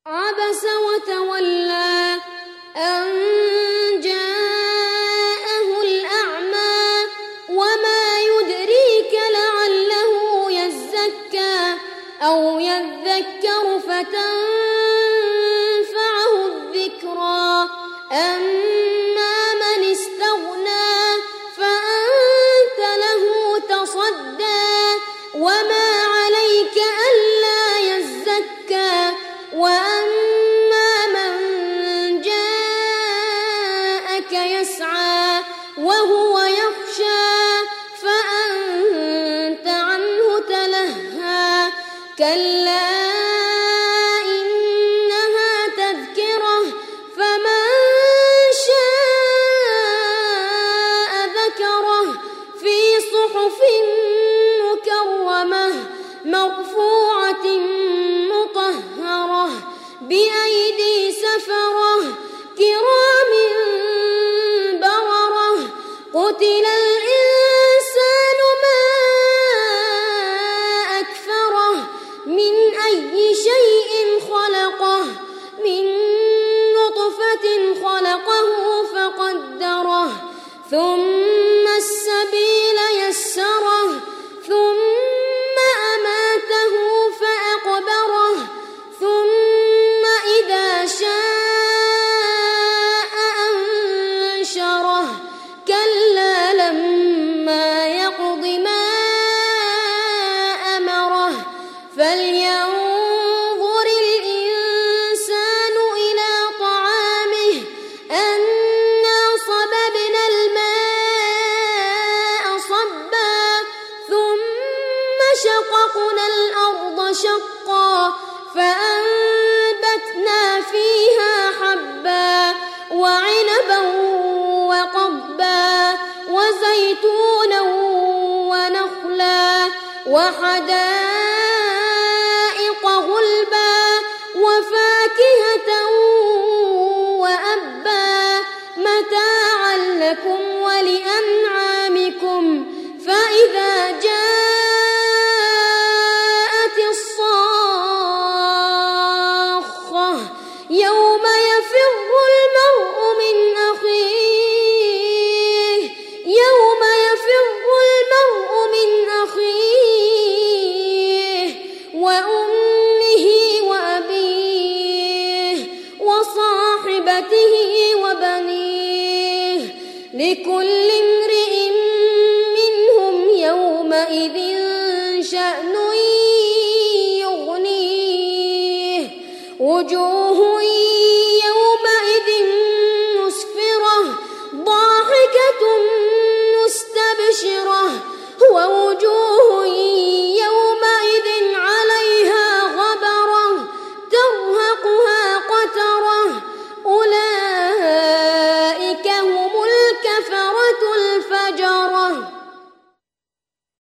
عبس وتولى أن جاءه الأعمى وما يدريك لعله يزكى أو يذكر فتنفعه الذكرى أما من استغنى فأنت له تصدى وما عليك ألا يزكى وأما من جاءك يسعى وهو يخشى فأنت عنه تلهى كلا إنها تذكرة فمن شاء ذكره في صحف مكرمة مرفوعة مطهرة بأيدي سفرة كرام بررة قتل الإنسان ما أكفره من أي شيء خلقه من نطفة خلقه فقدره ثم السبيل يسره ثم أماته فأقبره ثم إذا شاء أنشره كلا لما يقض ما أمره فلينظر الإنسان إلى طعامه أنا صببنا الماء صبا ثم شققنا الأرض شقا فأنبتنا فيها حبا وعنبا وقضبا وزيتونا ونخلا وحدائق غلبا وفاكهة وأبا متاعا لكم ولأنعامكم فإذا جاءت الصاخة يوم يفر المرء من أخيه يوم يفر المرء من أخيه وأمه وأبيه وصاحبته وبنيه لكل امرئ منهم يومئذ شأن يغنيه وجوه